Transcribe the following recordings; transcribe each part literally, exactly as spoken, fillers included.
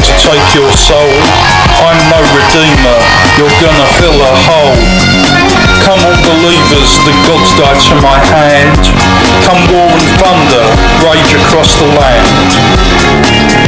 to take your soul. I'm no redeemer, you're gonna fill a hole. Come all believers, the gods die to my hand. Come war and thunder, rage across the land.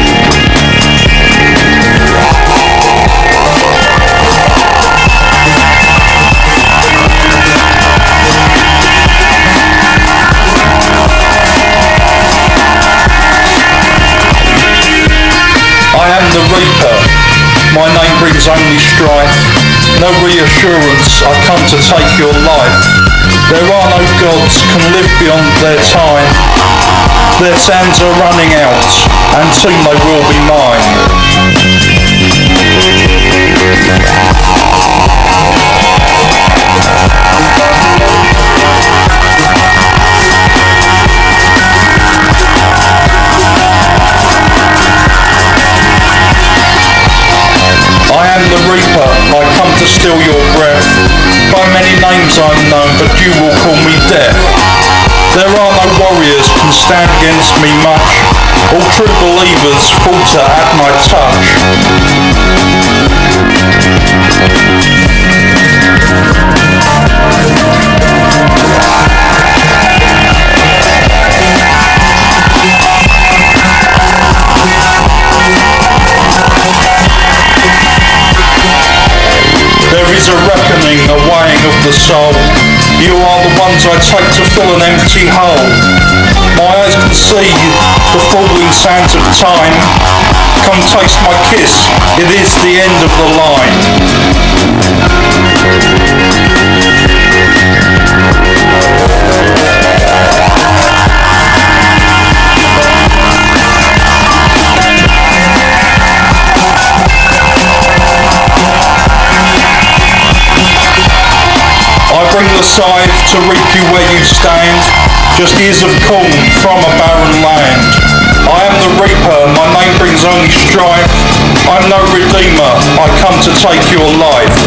I am the Reaper, my name brings only strife. No reassurance, I come to take your life. There are no gods, can live beyond their time. Their sands are running out, and soon they will be mine. I am the Reaper, I come to steal your breath. By many names I'm known, but you will call me Death. There are no warriors can stand against me much. All true believers falter at my touch. There is a reckoning, a weighing of the soul. You are the ones I take to fill an empty hole. My eyes can see the falling sands of time. Come taste my kiss, it is the end of the line. I bring the scythe to reap you where you stand, just ears of corn from a barren land. I am the Reaper, my name brings only strife. I'm no redeemer, I come to take your life.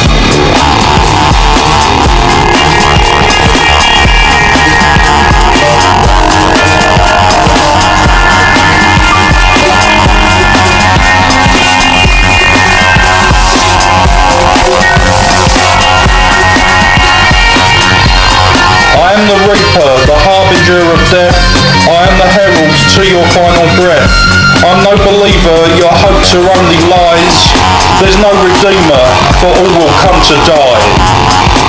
I am the Reaper, the harbinger of death. I am the herald to your final breath. I'm no believer, your hopes are only lies. There's no redeemer, for all will come to die.